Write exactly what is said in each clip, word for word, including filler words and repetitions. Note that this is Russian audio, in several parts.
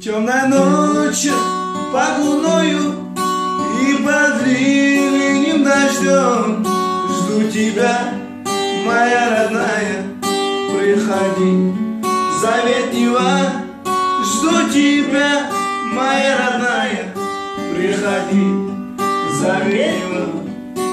Темной ночью под луною и под ливнем дождем жду тебя, моя родная, приходи, завет Нева. Жду тебя, моя родная, приходи, завет Нева.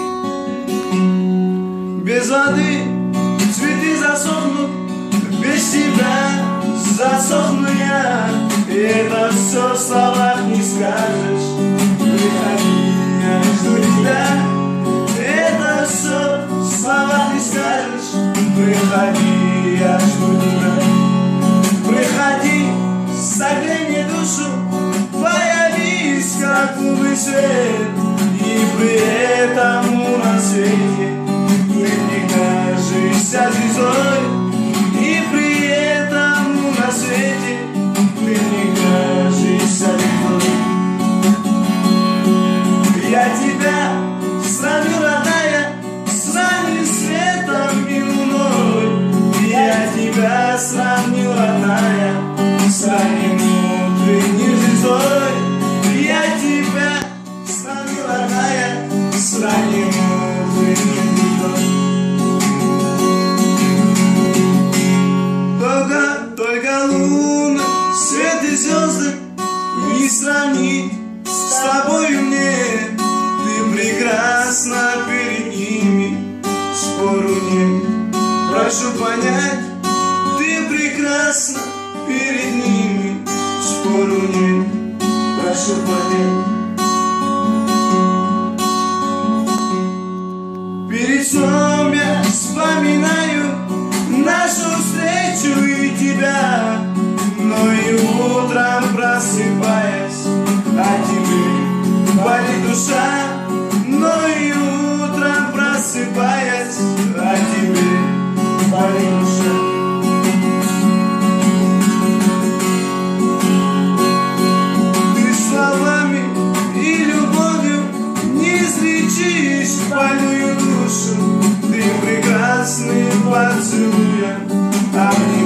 Без воды цветы засохнут, без тебя засохну я. И это все в словах не скажешь. Приходи, я жду тебя. Это все в словах не скажешь. Приходи, я жду тебя. Приходи, согрей мне душу, появись, как лунный свет. И при этом на свете ты не кажешься звездой. И при этом на свете ты не кажешься звездой. Я тебя сравню, родная, с ранним светом и луной. Я тебя сравню, родная, с ранним утренней звездой. Я тебя сравню, родная, с ранним утренней звездой. Только, только луна, свет и звезды не сравнить с тобою мне. Ты прекрасна перед ними, спору нет. Прошу понять, ты прекрасна перед ними, спору нет. Прошу понять. Перед сном я вспоминаю нашу встречу и тебя, но и утром просыпаясь о тебе болит душа. Но и утром просыпаясь о тебе болит душа. Ты словами и любовью не излечишь больную душу. Ты прекрасный поцелуем, а мне